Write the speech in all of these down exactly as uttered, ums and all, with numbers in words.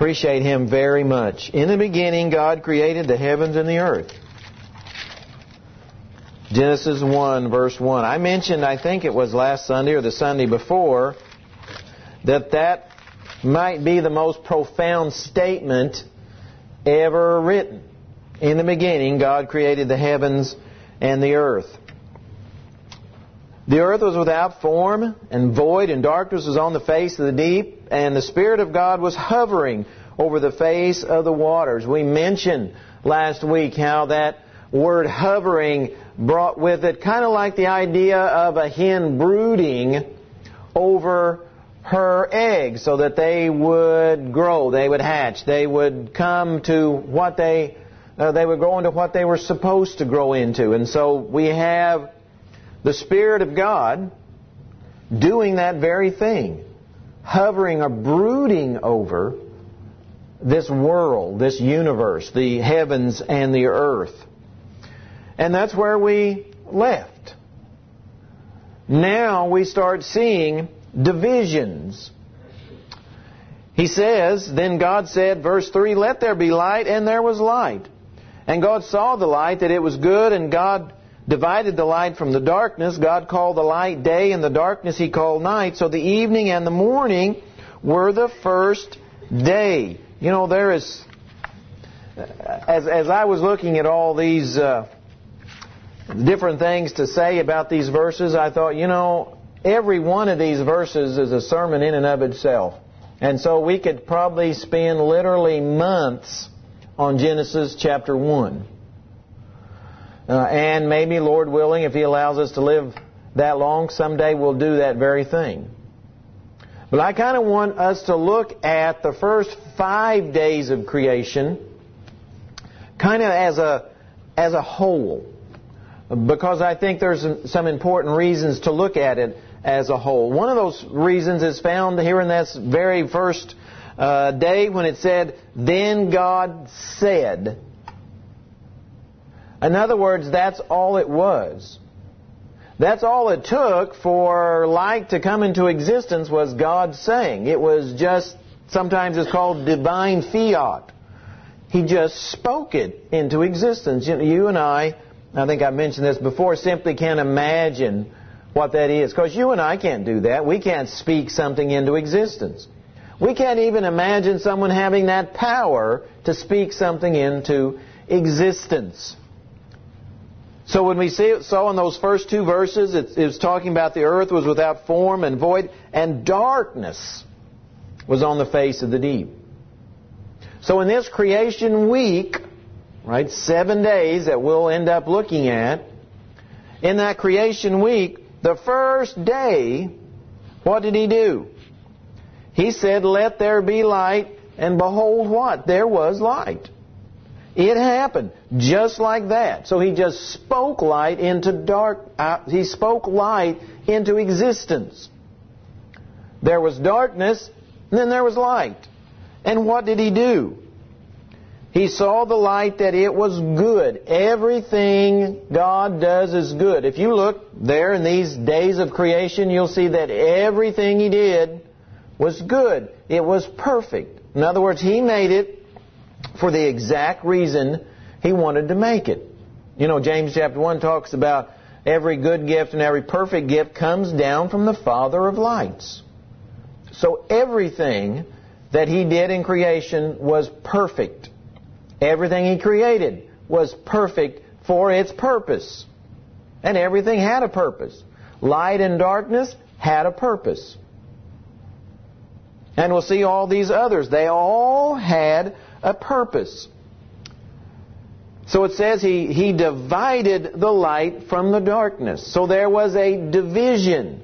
appreciate Him very much. In the beginning, God created the heavens and the earth. Genesis one, verse one. I mentioned, I think it was last Sunday or the Sunday before, that that might be the most profound statement ever written. In the beginning, God created the heavens and the earth. The earth was without form and void, and darkness was on the face of the deep, and the Spirit of God was hovering over the face of the waters. We mentioned last week how that word hovering brought with it kind of like the idea of a hen brooding over her eggs so that they would grow, they would hatch, they would come to what they, uh, they would grow into what they were supposed to grow into. And so we have the Spirit of God doing that very thing, hovering or brooding over this world, this universe, the heavens and the earth. And that's where we left. Now we start seeing divisions. He says, then God said, verse three, let there be light, and there was light. And God saw the light, that it was good, and God divided the light from the darkness. God called the light day, and the darkness He called night. So the evening and the morning were the first day. You know, there is, as, as I was looking at all these uh, different things to say about these verses, I thought, you know, every one of these verses is a sermon in and of itself. And so we could probably spend literally months on Genesis chapter one. Uh, and maybe, Lord willing, if He allows us to live that long, someday we'll do that very thing. But I kind of want us to look at the first five days of creation kind of as a, as a whole. Because I think there's some important reasons to look at it as a whole. One of those reasons is found here in this very first uh, day when it said, then God said. In other words, that's all it was. That's all it took for light to come into existence was God saying. It was just, sometimes it's called divine fiat. He just spoke it into existence. You and I, I think I mentioned this before, simply can't imagine what that is. Because you and I can't do that. We can't speak something into existence. We can't even imagine someone having that power to speak something into existence. So when we see, saw in those first two verses, it, it was talking about the earth was without form and void, and darkness was on the face of the deep. So in this creation week, right, seven days that we'll end up looking at, in that creation week, the first day, what did He do? He said, let there be light, and behold what? There was light. It happened just like that. So He just spoke light into dark. Uh, he spoke light into existence. There was darkness, and then there was light. And what did He do? He saw the light that it was good. Everything God does is good. If you look there in these days of creation, you'll see that everything He did was good. It was perfect. In other words, He made it for the exact reason He wanted to make it. You know, James chapter one talks about every good gift and every perfect gift comes down from the Father of lights. So everything that He did in creation was perfect. Everything He created was perfect for its purpose. And everything had a purpose. Light and darkness had a purpose. And we'll see all these others. They all had a purpose. So it says he, he divided the light from the darkness. So there was a division.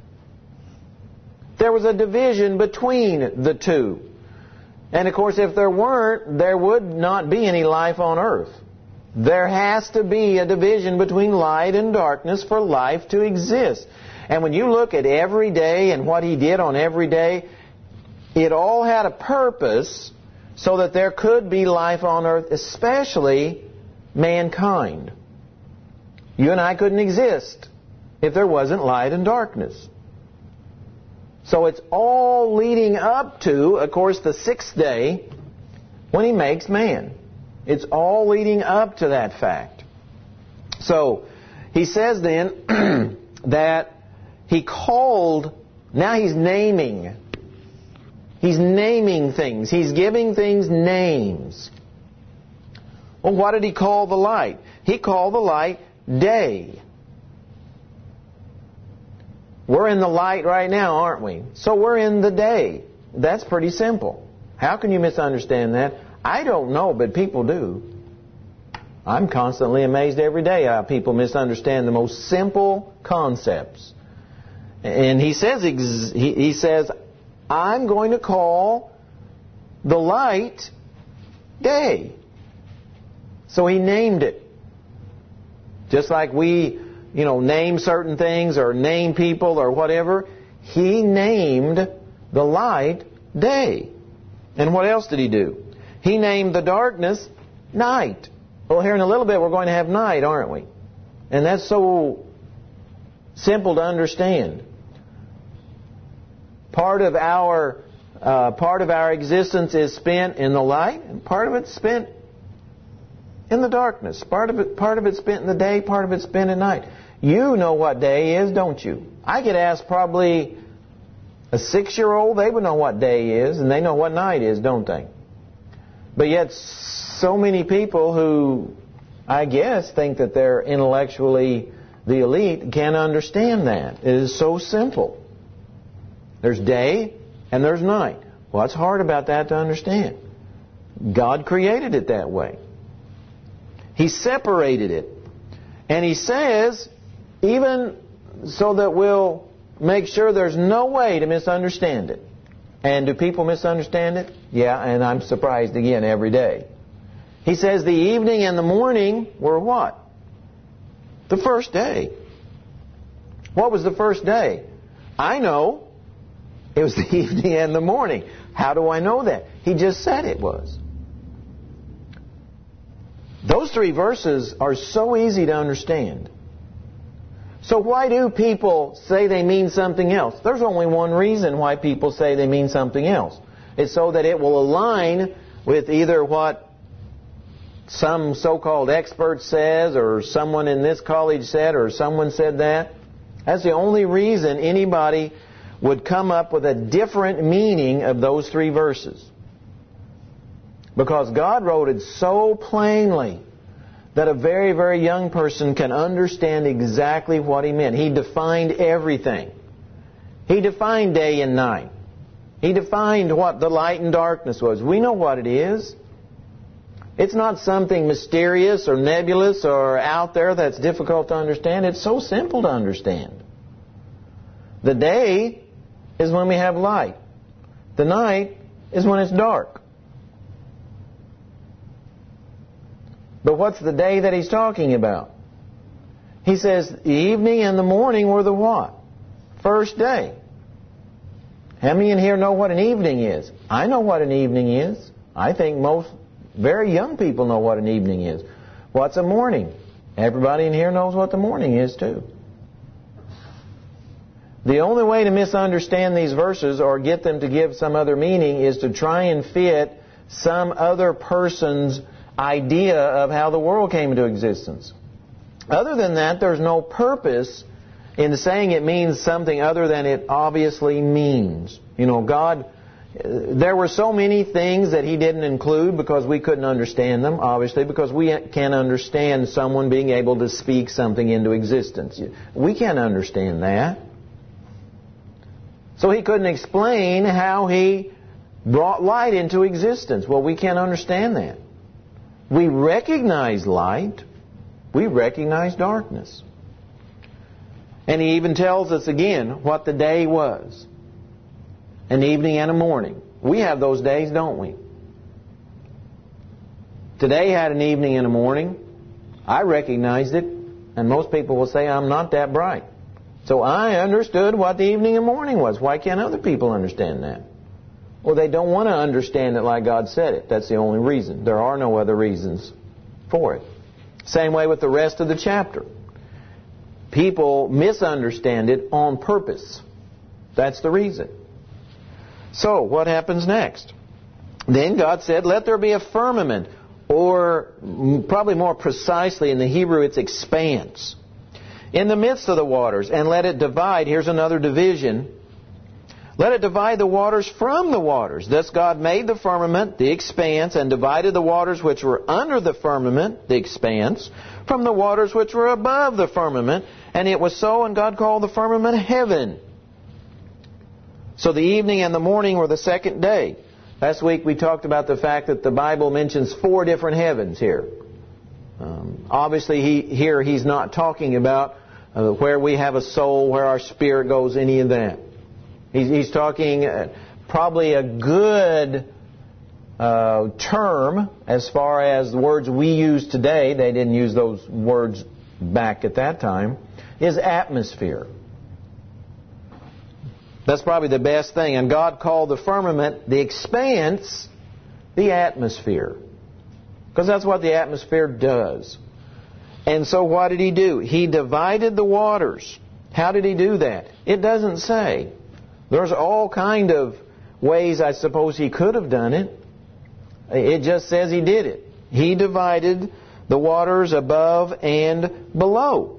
There was a division between the two. And of course, if there weren't, there would not be any life on earth. There has to be a division between light and darkness for life to exist. And when you look at every day and what He did on every day, it all had a purpose so that there could be life on earth, especially mankind. You and I couldn't exist if there wasn't light and darkness. So it's all leading up to, of course, the sixth day when He makes man. It's all leading up to that fact. So He says then that He called, now He's naming. He's naming things. He's giving things names. Well, what did He call the light? He called the light day. We're in the light right now, aren't we? So we're in the day. That's pretty simple. How can you misunderstand that? I don't know, but people do. I'm constantly amazed every day how people misunderstand the most simple concepts. And he says, he says, I'm going to call the light day. So He named it. Just like we, you know, name certain things or name people or whatever, He named the light day. And what else did He do? He named the darkness night. Well, here in a little bit we're going to have night, aren't we? And that's so simple to understand. Part of our uh, part of our existence is spent in the light, and part of it's spent in the darkness. Part of it, part of it's spent in the day, part of it's spent at night. You know what day is, don't you? I could ask probably a six-year-old, they would know what day is, and they know what night is, don't they? But yet, so many people who, I guess, think that they're intellectually the elite can't understand that. It is so simple. There's day and there's night. What's hard about that to understand? God created it that way. He separated it. And He says, even so that we'll make sure there's no way to misunderstand it. And do people misunderstand it? Yeah, and I'm surprised again every day. He says the evening and the morning were what? The first day. What was the first day? I know. It was the evening and the morning. How do I know that? He just said it was. Those three verses are so easy to understand. So why do people say they mean something else? There's only one reason why people say they mean something else. It's so that it will align with either what some so-called expert says, or someone in this college said, or someone said that. That's the only reason anybody would come up with a different meaning of those three verses. Because God wrote it so plainly that a very, very young person can understand exactly what He meant. He defined everything. He defined day and night. He defined what the light and darkness was. We know what it is. It's not something mysterious or nebulous or out there that's difficult to understand. It's so simple to understand. The day is when we have light. The night is when it's dark. But what's the day that He's talking about? He says the evening and the morning were the what? First day. How many in here know what an evening is? I know what an evening is. I think most very young people know what an evening is. What's a morning? Everybody in here knows what the morning is too. The only way to misunderstand these verses or get them to give some other meaning is to try and fit some other person's idea of how the world came into existence. Other than that, there's no purpose in saying it means something other than it obviously means. You know, God, there were so many things that He didn't include because we couldn't understand them, obviously, because we can't understand someone being able to speak something into existence. We can't understand that. So He couldn't explain how He brought light into existence. Well, we can't understand that. We recognize light. We recognize darkness. And He even tells us again what the day was. An evening and a morning. We have those days, don't we? Today had an evening and a morning. I recognized it. And most people will say I'm not that bright. So I understood what the evening and morning was. Why can't other people understand that? Well, they don't want to understand it like God said it. That's the only reason. There are no other reasons for it. Same way with the rest of the chapter. People misunderstand it on purpose. That's the reason. So, what happens next? Then God said, let there be a firmament, or probably more precisely in the Hebrew, it's expanse, in the midst of the waters, and let it divide. Here's another division. Let it divide the waters from the waters. Thus God made the firmament, the expanse, and divided the waters which were under the firmament, the expanse, from the waters which were above the firmament. And it was so, and God called the firmament heaven. So the evening and the morning were the second day. Last week we talked about the fact that the Bible mentions four different heavens here. Um, obviously he, here he's not talking about uh, where we have a soul, where our spirit goes, any of that. He's, he's talking uh, probably a good uh, term as far as the words we use today. They didn't use those words back at that time. Is atmosphere. That's probably the best thing. And God called the firmament, the expanse, the atmosphere. Because that's what the atmosphere does. And so what did He do? He divided the waters. How did He do that? It doesn't say. There's all kind of ways I suppose He could have done it. It just says He did it. He divided the waters above and below.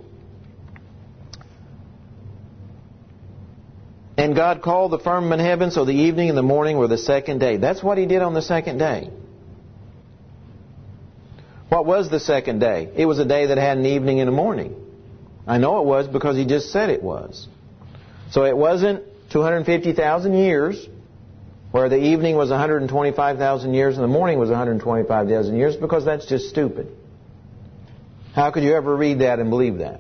And God called the firmament heaven, so the evening and the morning were the second day. That's what He did on the second day. What was the second day? It was a day that had an evening and a morning. I know it was because He just said it was. So it wasn't two hundred fifty thousand years, where the evening was one hundred twenty-five thousand years and the morning was one hundred twenty-five thousand years, because that's just stupid. How could you ever read that and believe that?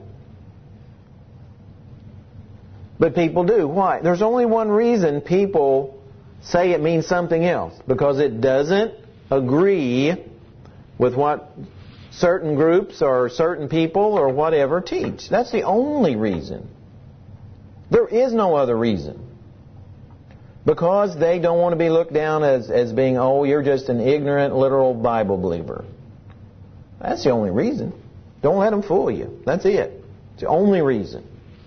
But people do. Why? There's only one reason people say it means something else. Because it doesn't agree with what certain groups or certain people or whatever teach. That's the only reason. There is no other reason. Because they don't want to be looked down as, as being, oh, you're just an ignorant, literal Bible believer. That's the only reason. Don't let them fool you. That's it. It's the only reason.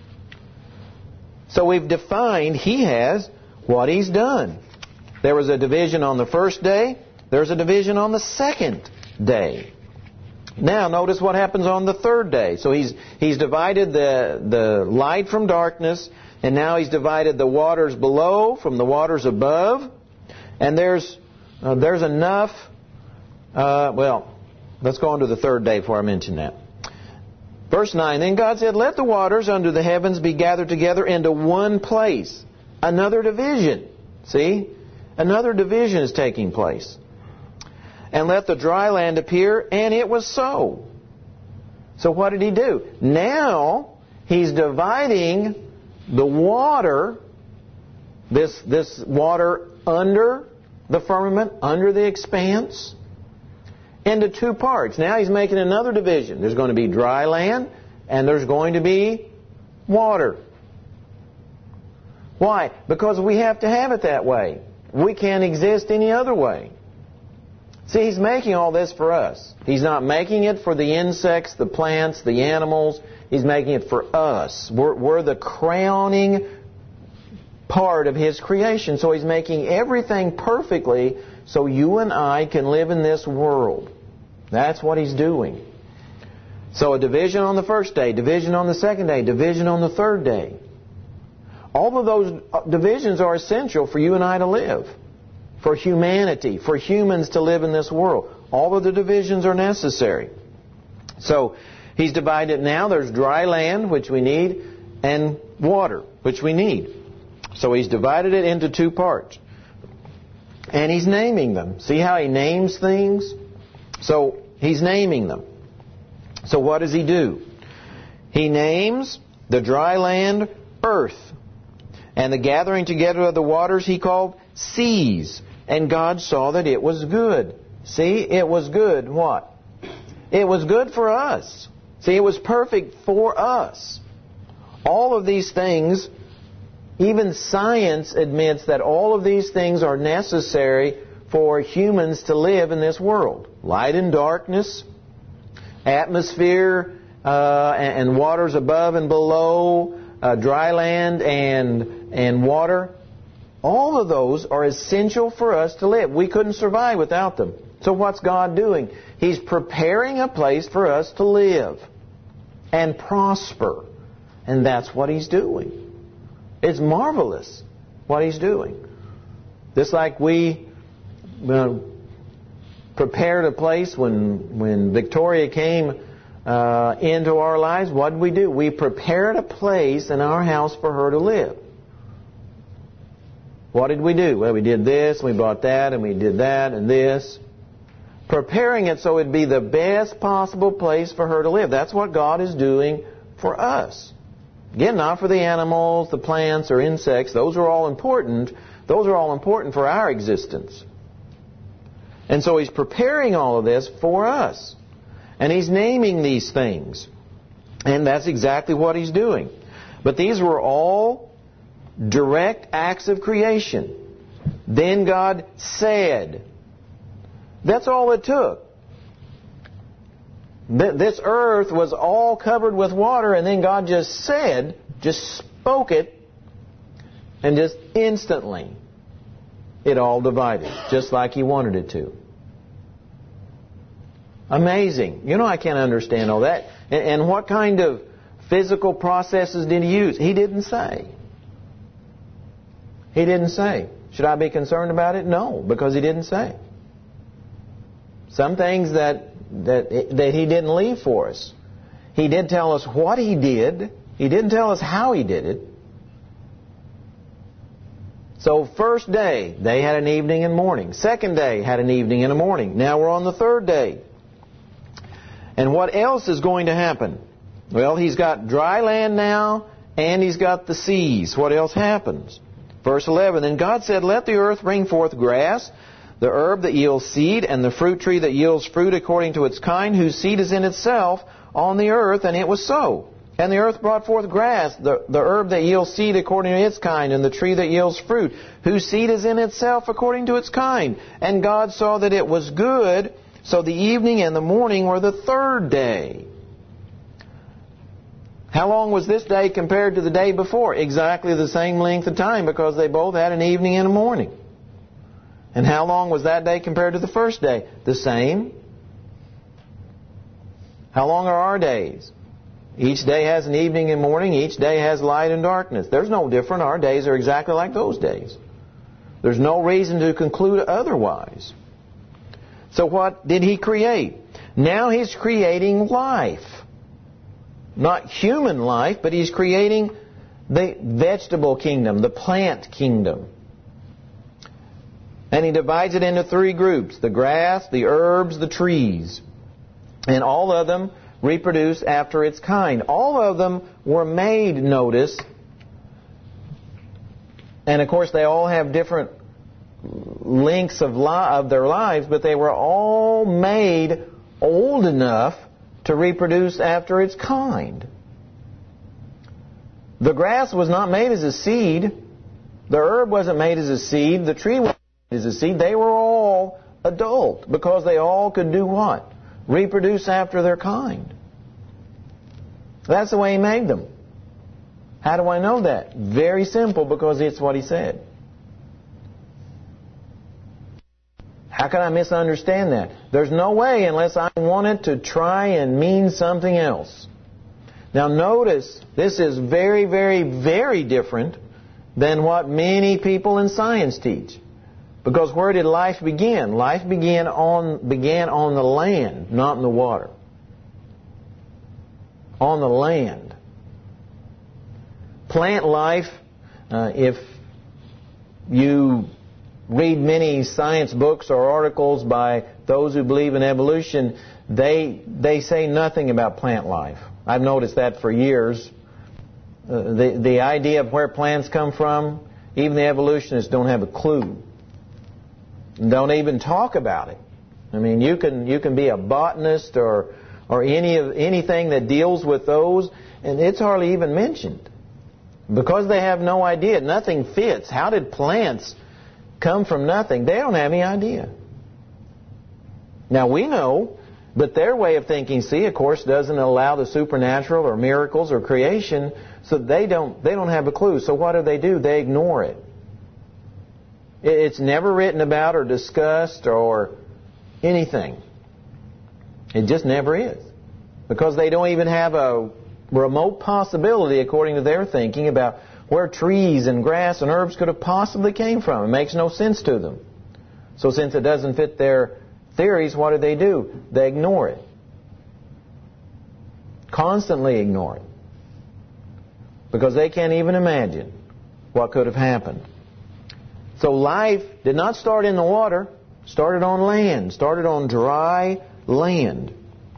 So we've defined He has what He's done. There was a division on the first day. There's a division on the second day. Now notice what happens on the third day. So He's He's divided the, the light from darkness. And now He's divided the waters below from the waters above. And there's uh, there's enough... Uh, well, let's go on to the third day before I mention that. Verse nine, then God said, let the waters under the heavens be gathered together into one place. Another division. See? Another division is taking place. And let the dry land appear, and it was so. So what did He do? Now, He's dividing the water, this, this water under the firmament, under the expanse, into two parts. Now He's making another division. There's going to be dry land and there's going to be water. Why? Because we have to have it that way. We can't exist any other way. See, He's making all this for us. He's not making it for the insects, the plants, the animals. He's making it for us. We're, we're the crowning part of His creation. So He's making everything perfectly so you and I can live in this world. That's what He's doing. So a division on the first day, division on the second day, division on the third day. All of those divisions are essential for you and I to live. For humanity, for humans to live in this world. All of the divisions are necessary. So He's divided now. There's dry land, which we need, and water, which we need. So He's divided it into two parts. And He's naming them. See how He names things? So He's naming them. So what does He do? He names the dry land earth. And the gathering together of the waters He called seas. And God saw that it was good. See, it was good. What? It was good for us. See, it was perfect for us. All of these things, even science admits that all of these things are necessary for humans to live in this world. Light and darkness, atmosphere uh, and, and waters above and below, uh, dry land and and water. All of those are essential for us to live. We couldn't survive without them. So what's God doing? He's preparing a place for us to live and prosper. And that's what He's doing. It's marvelous what He's doing. Just like we uh, prepared a place when, when Victoria came uh, into our lives, what did we do? We prepared a place in our house for her to live. What did we do? Well, we did this, we bought that, and we did that, and this. Preparing it so it'd be the best possible place for her to live. That's what God is doing for us. Again, not for the animals, the plants, or insects. Those are all important. Those are all important for our existence. And so He's preparing all of this for us. And He's naming these things. And that's exactly what He's doing. But these were all direct acts of creation. Then God said. That's all it took. This earth was all covered with water, and then God just said, just spoke it, and just instantly it all divided, just like He wanted it to. Amazing. You know, I can't understand all that. And, and what kind of physical processes did He use? He didn't say. He didn't say. Should I be concerned about it? No, because He didn't say. Some things that that that He didn't leave for us. He did tell us what He did. He didn't tell us how He did it. So first day, they had an evening and morning. Second day had an evening and a morning. Now we're on the third day. And what else is going to happen? Well, He's got dry land now, and He's got the seas. What else happens? Verse eleven, Then God said, Let the earth bring forth grass, the herb that yields seed, and the fruit tree that yields fruit according to its kind, whose seed is in itself on the earth, and it was so. And the earth brought forth grass, the, the herb that yields seed according to its kind, and the tree that yields fruit, whose seed is in itself according to its kind. And God saw that it was good, so the evening and the morning were the third day. How long was this day compared to the day before? Exactly the same length of time, because they both had an evening and a morning. And how long was that day compared to the first day? The same. How long are our days? Each day has an evening and morning. Each day has light and darkness. There's no different. Our days are exactly like those days. There's no reason to conclude otherwise. So what did He create? Now He's creating life. Not human life, but He's creating the vegetable kingdom, the plant kingdom. And He divides it into three groups: the grass, the herbs, the trees. And all of them reproduce after its kind. All of them were made, notice. And of course they all have different lengths of, li- of their lives, but they were all made old enough to reproduce after its kind. The grass was not made as a seed. The herb wasn't made as a seed. The tree wasn't made as a seed. They were all adult because they all could do what? Reproduce after their kind. That's the way He made them. How do I know that? Very simple, because it's what He said. How can I misunderstand that? There's no way unless I want it to try and mean something else. Now notice, this is very, very, very different than what many people in science teach. Because where did life begin? Life began on began on the land, not in the water. On the land. Plant life, uh, if you read many science books or articles by those who believe in evolution, they they say nothing about plant life. I've noticed that for years. Uh, the the idea of where plants come from, even the evolutionists don't have a clue. Don't even talk about it. I mean, you can you can be a botanist or or any of anything that deals with those, and it's hardly even mentioned because they have no idea. Nothing fits. How did plants come from nothing? They don't have any idea. Now we know, but their way of thinking, see, of course, doesn't allow the supernatural or miracles or creation, so they don't they don't have a clue. So what do they do? They ignore it. It's never written about or discussed or anything. It just never is. Because they don't even have a remote possibility, according to their thinking, about where trees and grass and herbs could have possibly came from. It makes no sense to them. So since it doesn't fit their theories, what do they do? They ignore it. Constantly ignore it. Because they can't even imagine what could have happened. So life did not start in the water. Started on land. Started on dry land.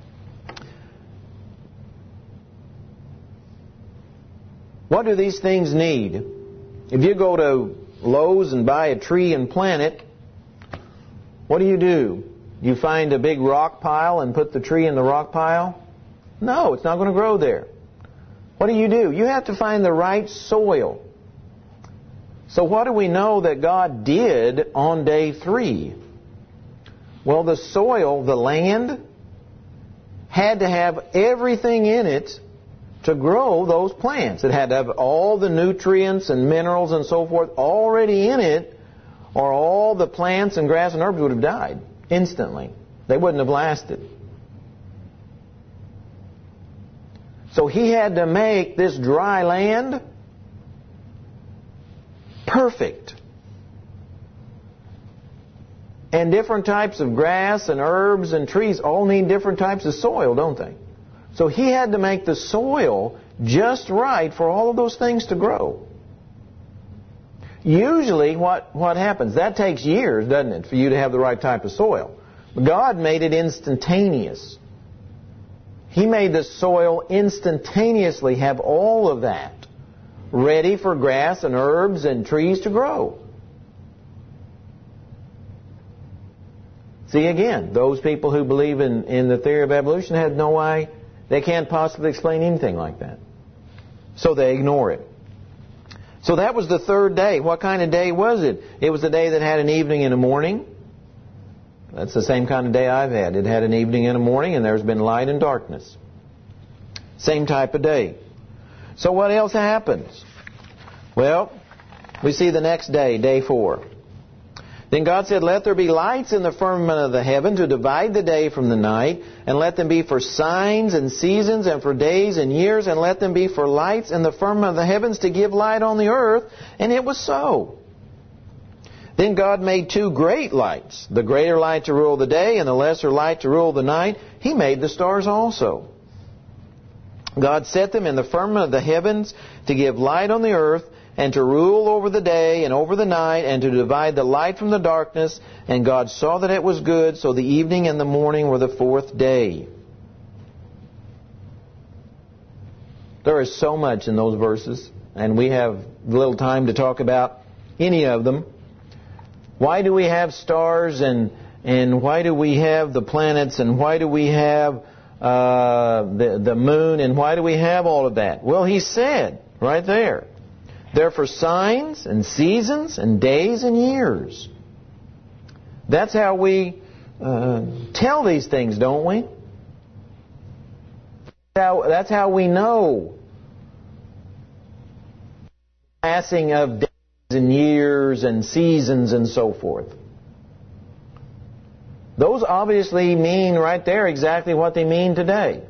What do these things need? If you go to Lowe's and buy a tree and plant it, what do you do? You find a big rock pile and put the tree in the rock pile? No, it's not going to grow there. What do you do? You have to find the right soil. So what do we know that God did on day three? Well, the soil, the land, had to have everything in it to grow those plants. It had to have all the nutrients and minerals and so forth already in it, or all the plants and grass and herbs would have died instantly. They wouldn't have lasted. So He had to make this dry land perfect. And different types of grass and herbs and trees all need different types of soil, don't they? So He had to make the soil just right for all of those things to grow. Usually what, what happens, that takes years, doesn't it, for you to have the right type of soil. God made it instantaneous. He made the soil instantaneously have all of that ready for grass and herbs and trees to grow. See, again, those people who believe in, in the theory of evolution had no way, they can't possibly explain anything like that. So they ignore it. So that was the third day. What kind of day was it? It was a day that had an evening and a morning. That's the same kind of day I've had. It had an evening and a morning, and there's been light and darkness. Same type of day. So what else happens? Well, we see the next day, day four. Then God said, "Let there be lights in the firmament of the heaven to divide the day from the night, and let them be for signs and seasons and for days and years, and let them be for lights in the firmament of the heavens to give light on the earth." And it was so. Then God made two great lights, the greater light to rule the day and the lesser light to rule the night. He made the stars also. God set them in the firmament of the heavens to give light on the earth, and to rule over the day and over the night, and to divide the light from the darkness. And God saw that it was good, so the evening and the morning were the fourth day. There is so much in those verses, and we have little time to talk about any of them. Why do we have stars, and and why do we have the planets, and why do we have uh, the, the moon, and why do we have all of that? Well, He said right there, they're for signs and seasons and days and years. That's how we uh, tell these things, don't we? That's how, that's how we know passing of days and years and seasons and so forth. Those obviously mean right there exactly what they mean today.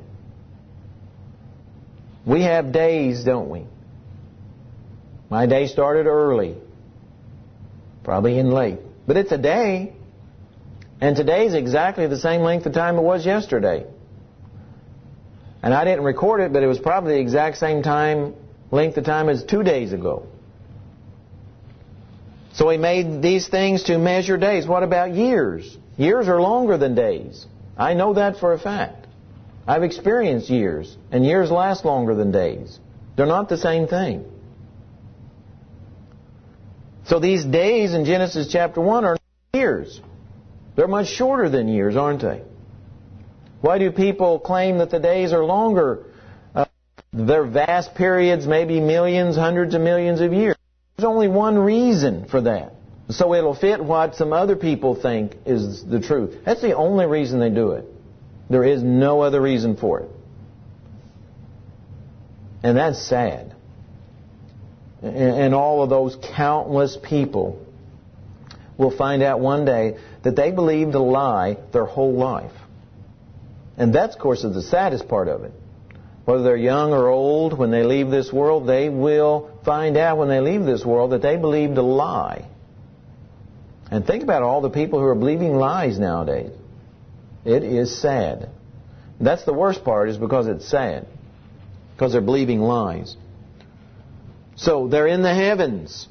We have days, don't we? My day started early, probably in late. But it's a day, and today is exactly the same length of time it was yesterday. And I didn't record it, but it was probably the exact same time, length of time as two days ago. So He made these things to measure days. What about years? Years are longer than days. I know that for a fact. I've experienced years, and years last longer than days. They're not the same thing. So these days in Genesis chapter one are not years. They're much shorter than years, aren't they? Why do people claim that the days are longer? Uh, they're vast periods, maybe millions, hundreds of millions of years. There's only one reason for that. So it'll fit what some other people think is the truth. That's the only reason they do it. There is no other reason for it. And that's sad. And all of those countless people will find out one day that they believed a lie their whole life. And that's, of course, is the saddest part of it. Whether they're young or old, when they leave this world, they will find out when they leave this world that they believed a lie. And think about all the people who are believing lies nowadays. It is sad. That's the worst part, is because it's sad. Because they're believing lies. So they're in the heavens.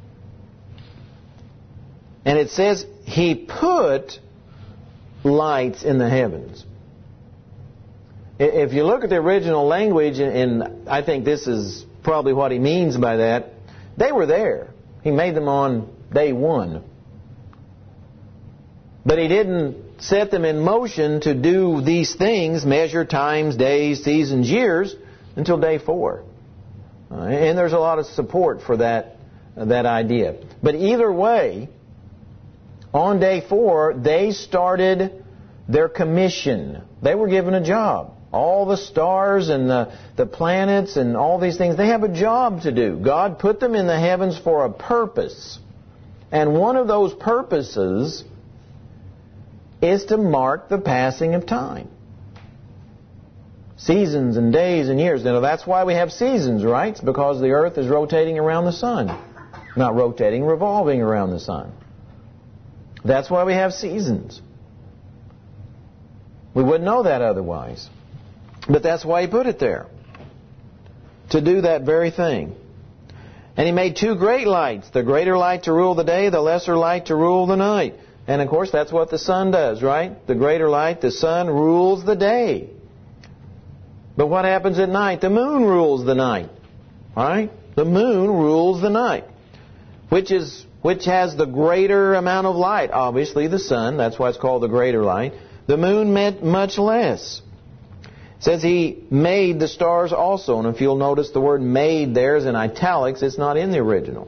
And it says He put lights in the heavens. If you look at the original language, and I think this is probably what he means by that, they were there. He made them on day one. But He didn't set them in motion to do these things, measure times, days, seasons, years, until day four. Uh, and there's a lot of support for that, uh, that idea. But either way, on day four, they started their commission. They were given a job. All the stars and the, the planets and all these things, they have a job to do. God put them in the heavens for a purpose. And one of those purposes is to mark the passing of time. Seasons and days and years. Now that's why we have seasons, right? It's because the earth is rotating around the sun. Not rotating, revolving around the sun. That's why we have seasons. We wouldn't know that otherwise. But that's why He put it there. To do that very thing. And He made two great lights. The greater light to rule the day, the lesser light to rule the night. And of course that's what the sun does, right? The greater light, the sun, rules the day. But what happens at night? The moon rules the night. Right? The moon rules the night. Which is which has the greater amount of light? Obviously the sun. That's why it's called the greater light. The moon meant much less. It says He made the stars also. And if you'll notice the word made there is in italics. It's not in the original.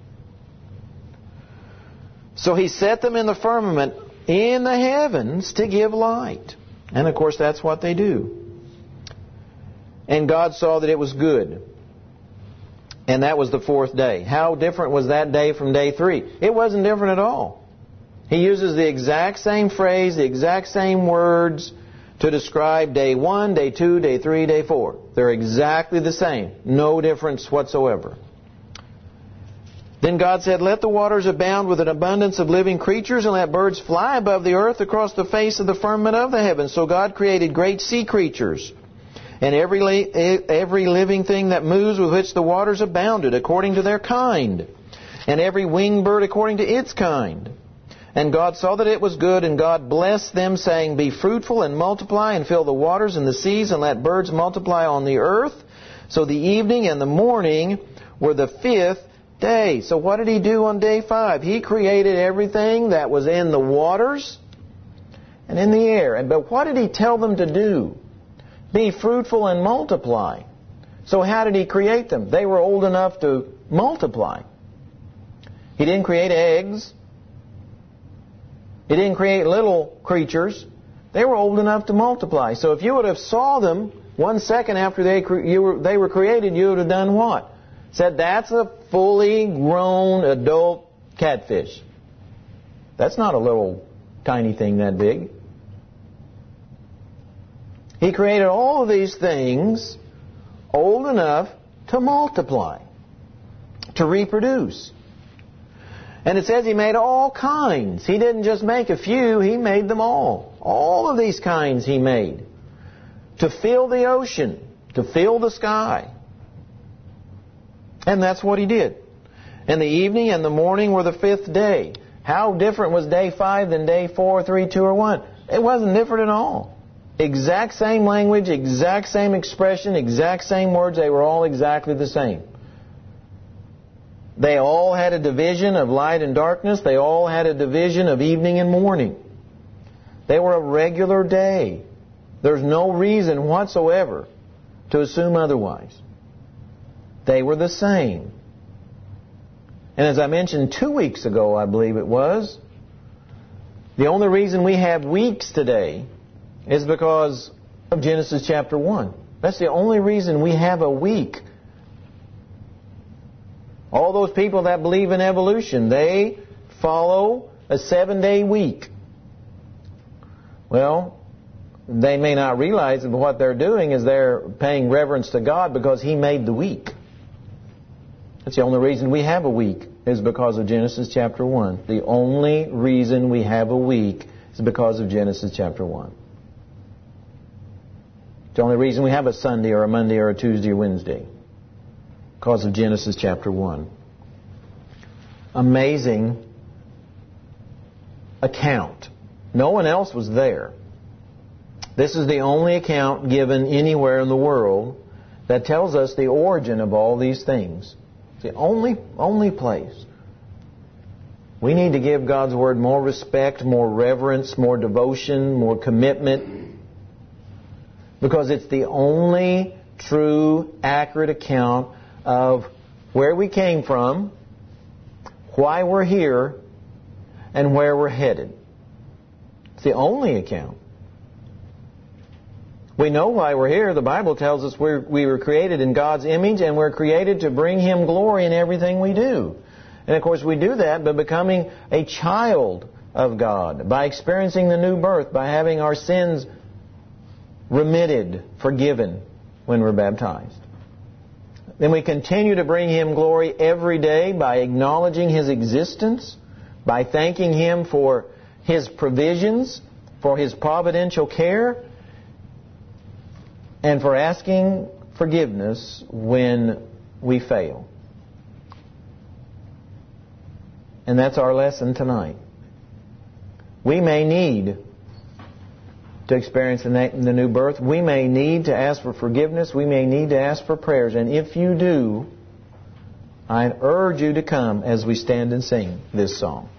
So He set them in the firmament in the heavens to give light. And of course that's what they do. And God saw that it was good. And that was the fourth day. How different was that day from day three? It wasn't different at all. He uses the exact same phrase, the exact same words to describe day one, day two, day three, day four. They're exactly the same. No difference whatsoever. Then God said, let the waters abound with an abundance of living creatures, and let birds fly above the earth across the face of the firmament of the heavens. So God created great sea creatures, and every every living thing that moves with which the waters abounded, according to their kind, and every winged bird according to its kind. And God saw that it was good, and God blessed them, saying, be fruitful and multiply, and fill the waters and the seas, and let birds multiply on the earth. So the evening and the morning were the fifth day. So what did He do on day five? He created everything that was in the waters and in the air. But what did He tell them to do? Be fruitful and multiply. So how did He create them? They were old enough to multiply. He didn't create eggs. He didn't create little creatures. They were old enough to multiply. So if you would have saw them one second after they you were, they were created, you would have done what? Said, that's a fully grown adult catfish. That's not a little tiny thing that big. He created all of these things old enough to multiply, to reproduce. And it says He made all kinds. He didn't just make a few, He made them all. All of these kinds He made. To fill the ocean, to fill the sky. And that's what He did. And the evening and the morning were the fifth day. How different was day five than day four, three, two, or one? It wasn't different at all. Exact same language, exact same expression, exact same words. They were all exactly the same. They all had a division of light and darkness. They all had a division of evening and morning. They were a regular day. There's no reason whatsoever to assume otherwise. They were the same. And as I mentioned two weeks ago, I believe it was, the only reason we have weeks today is because of Genesis chapter one. That's the only reason we have a week. All those people that believe in evolution, they follow a seven-day week. Well, they may not realize that what they're doing is they're paying reverence to God because He made the week. That's the only reason we have a week is because of Genesis chapter one. The only reason we have a week is because of Genesis chapter one. It's the only reason we have a Sunday or a Monday or a Tuesday or Wednesday. Because of Genesis chapter one. Amazing account. No one else was there. This is the only account given anywhere in the world that tells us the origin of all these things. It's the only, only place. We need to give God's Word more respect, more reverence, more devotion, more commitment. Because it's the only true, accurate account of where we came from, why we're here, and where we're headed. It's the only account. We know why we're here. The Bible tells us we're, we were created in God's image, and we're created to bring Him glory in everything we do. And of course we do that by becoming a child of God, by experiencing the new birth, by having our sins remitted, forgiven when we're baptized. Then we continue to bring Him glory every day by acknowledging His existence, by thanking Him for His provisions, for His providential care, and for asking forgiveness when we fail. And that's our lesson tonight. We may need to experience the new birth. We may need to ask for forgiveness. We may need to ask for prayers. And if you do, I urge you to come as we stand and sing this song.